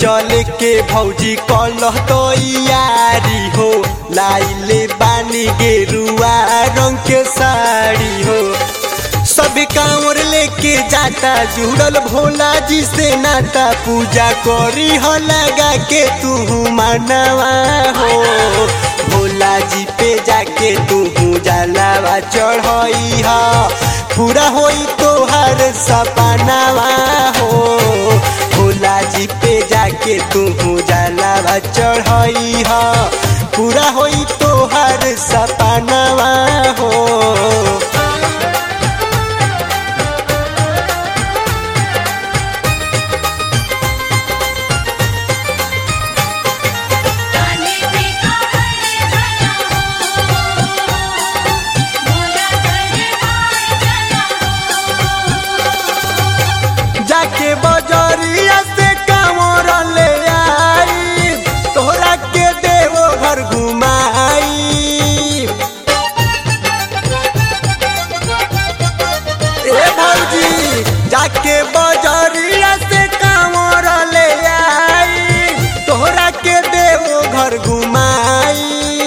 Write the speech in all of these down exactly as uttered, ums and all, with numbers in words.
चले के भौजी कलह तो यारी हो, लाइले बानी गेरुआ रंग के साड़ी हो। सभी कांवर लेके जाता जुड़ल भोला जी से नाता, पूजा करी हो लगा के तू मानवा हो। भोला जी पे जाके तू जलावा चढ़ई हा, पूरा होई तोहार सपनावा हो। भोला जी पे जाके तू जलावा चढ़ई हा, पूरा होई तोहार सपनावा हो। जाके बजरिया से कांवर ले आई, तोहरा के देवो घर घुमाई। ए भौजी जाके बजरिया से कांवर ले आई, तोहरा के देवो घर घुमाई।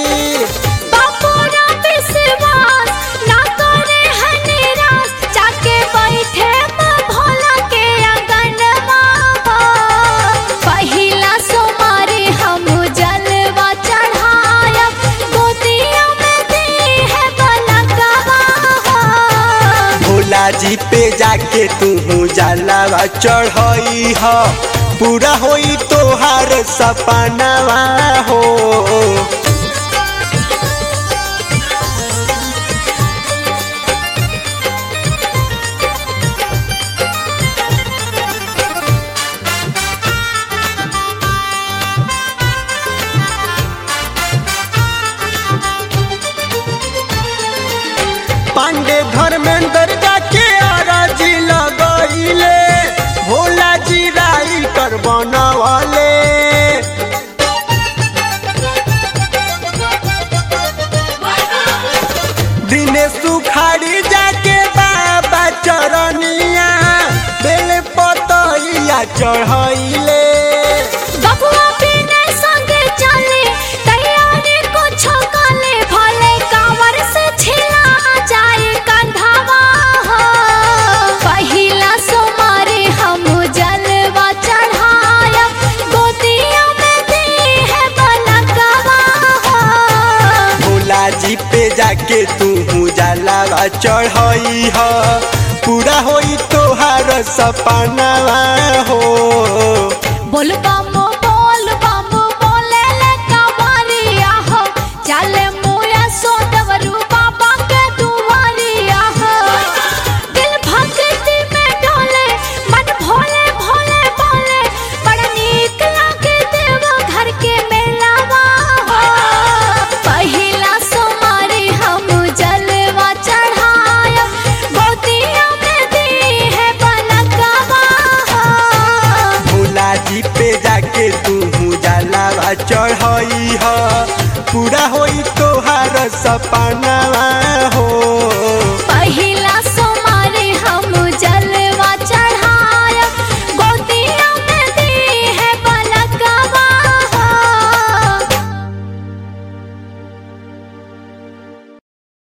जी पे जाके तू जलावा चढ़ई हा, पूरा होई तोहार सपनावा हो। पांडे धर्मेंद्र जाके आराजी लगइले, भोला जी राइटर बनवले। दिनेश सुखाड़ी जाके बाबा चरनिया, बेल पतइया चढ़इले। जी पे जाके तू जलावा चढ़ई हा, पूरा होई तोहार सपनावा हो। बोल बामो बोल बामो बोले ले कावरिया हो, चले मोया सोदवरू बाबा के दुआरिया हो। दिल भक्ति में डोले, मन भोले भोले बोले, बड़ा नीक लागे देव घर के मेलावा हो। पहिला जी पे जाके तू जलावा चढ़ई हा, पूरा होई तोहार सपना